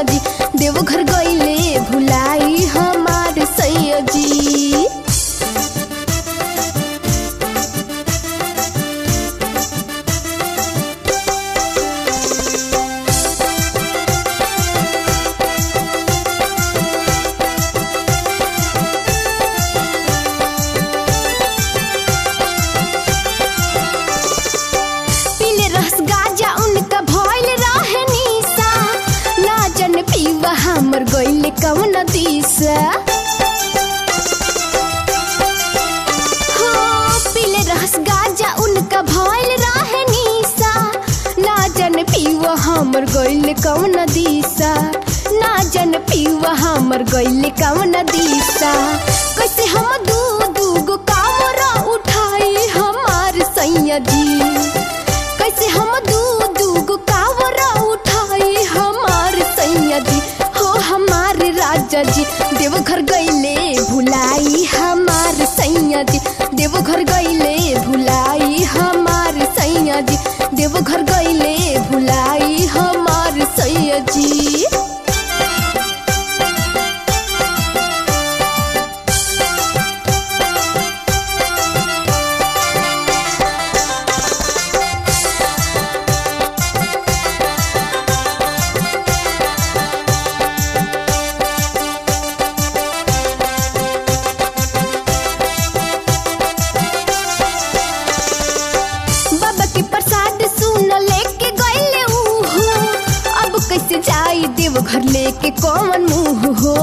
सैया जी, देवघर गईले भुलाई हमार सैया जी। हमर गईले कवन दिशा हो, पीले रस गाजा उनका भइल रहे निशा, ना जन पीवा हमर गईले कवन दिशा, ना जन पीवा हमर गईले कवन दिशा। कैसे हम दू गो कामरा उठाई हमार सैया जी, कैसे हम दू गो कामरा उठाई हमार सैया जी, हमारे राजा जी देवघर गईले भुलाई हमार सैया जी, देवघर गईले भुलाई हमार सैया जी, देवघर गईले भुलाई हमार सैया जी। कैसे जाई देवघर लेके कौन मुँह हो,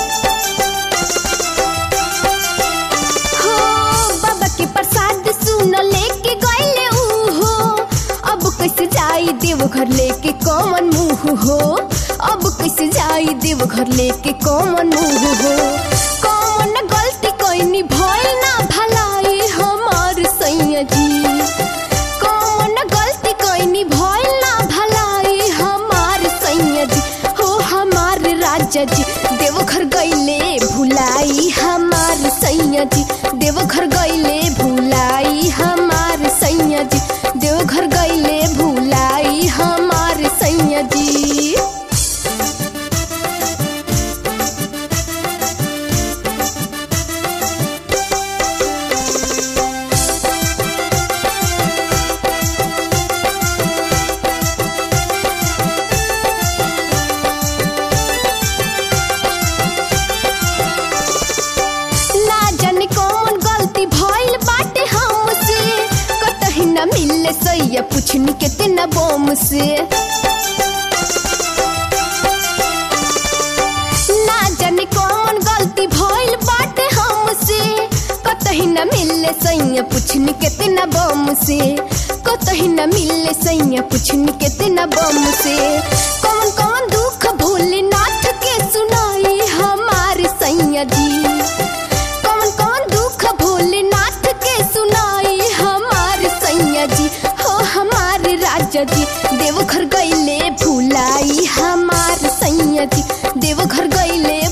बाबा के प्रसाद सुन लेके गईले हो, अब कैसे जाई देवघर लेके कौन मुँह हो, अब कैसे जाई देवघर लेके कौन मुँह हो। कौन गलती कईनी भइल ना भलाई हमार सैया जी, कौन गलती कईनी भइल ना भलाई हमार सैया जी, हो हमार राजा जी देवघर गईले भुलाई हमार सैया जी, देवघर गईले भुलाई हमार सैया जी, देवघर गईले भुलाई हमार सैया जी। मिले सैया पूछनी कितना बम से, ना जाने कौन गलती भइल बाटे हमसे, कतही न मिले सैया पूछनी कितना बम से, कतही न मिले सैया पूछनी कितना बम से। कौन कौन दुख भोलेनाथ के सुनाई हमार सैया जी, कौन कौन दुख भोलेनाथ के सुनाई हमार सैया जी, हो हमारे राजा जी देवघर गईले भुलाई हमार सैया जी, देवघर गईले